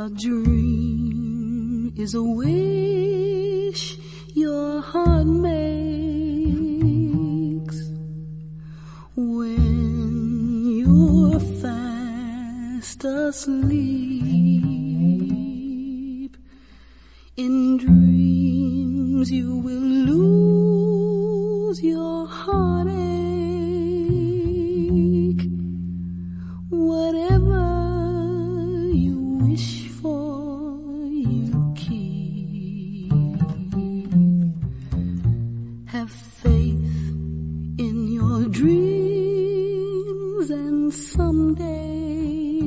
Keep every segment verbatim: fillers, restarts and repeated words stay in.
A dream is a wish your heart makes when you're fast asleep. In dreams you will lose your heartache. Whatever you wish for, you keep. Have faith in your dreams, and someday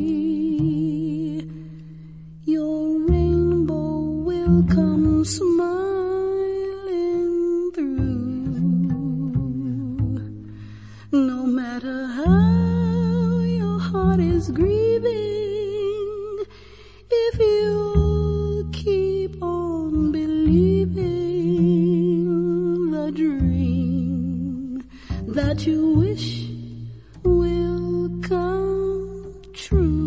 your rainbow will come smiling through. No matter how your heart is grieving, if you keep on believing, the dream that you wish will come true.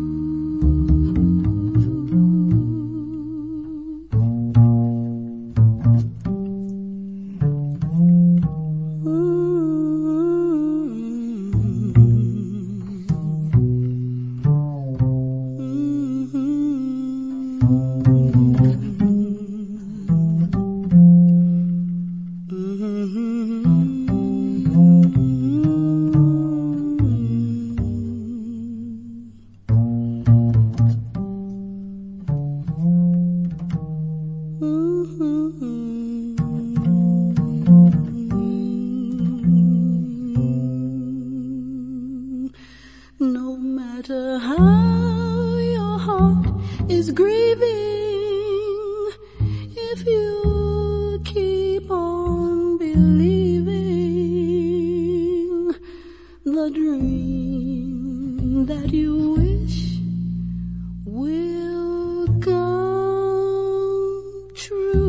No matter how your heart is grieving, if you keep on believing, the dream that you wish will come true.